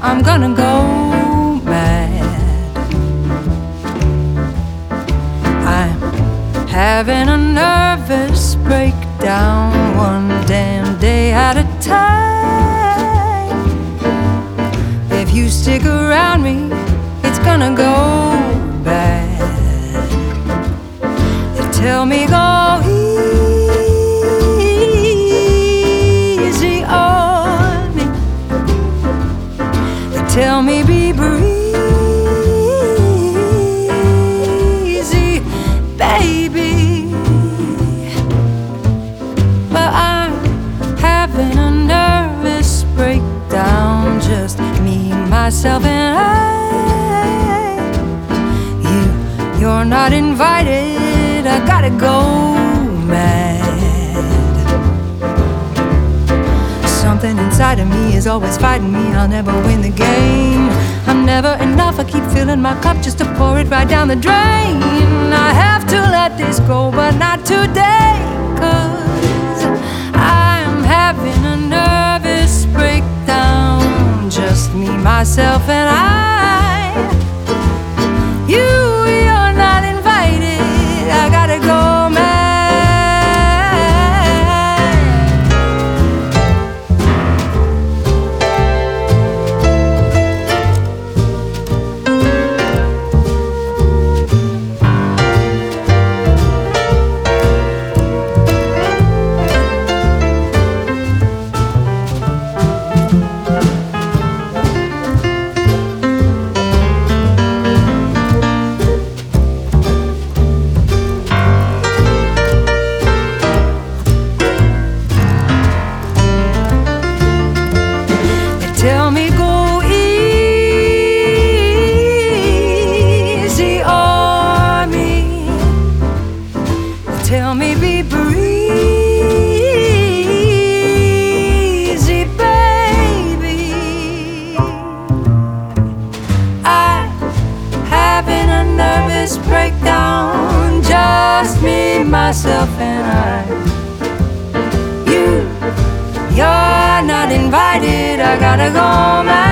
I'm gonna go mad. I'm having a nervous breakdown one damn day at a time. If you stick around me, it's gonna go bad. They tell me go easy on me. They tell me be breezy, baby. But I'm having a nervous breakdown, just me, myself, and I. You're not invited, I gotta go mad. Something inside of me is always fighting me, I'll never win the game. I'm never enough, I keep filling my cup just to pour it right down the drain. I have to let this go, but not today, 'cause I'm having a nervous breakdown, just me, myself, and I. You're not invited, I gotta go mad. Tell me go easy on me. Tell me be breezy, baby. I'm having a nervous breakdown, just me, myself, and I. You're not invited, I gotta go mad.